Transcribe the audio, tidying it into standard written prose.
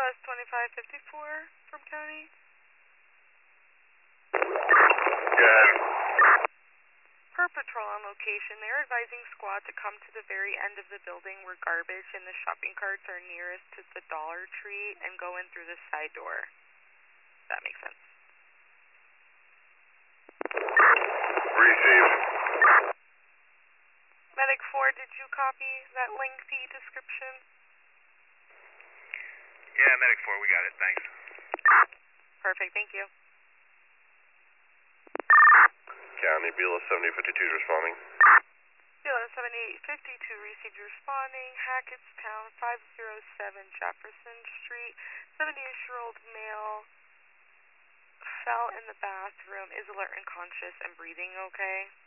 Bus 2554 from County. Good. Per patrol on location, they're advising squad to come to the very end of the building where garbage and the shopping carts are nearest to the Dollar Tree and go in through the side door. That makes sense. Received. Medic 4, did you copy that lengthy description? Yeah, Medic 4, we got it, thanks. Perfect, thank you. County, Beulah 7052 responding. Beulah 7852 received responding. Hackettstown 507 Jefferson Street. 78-year-old male fell in the bathroom, is alert and conscious and breathing okay.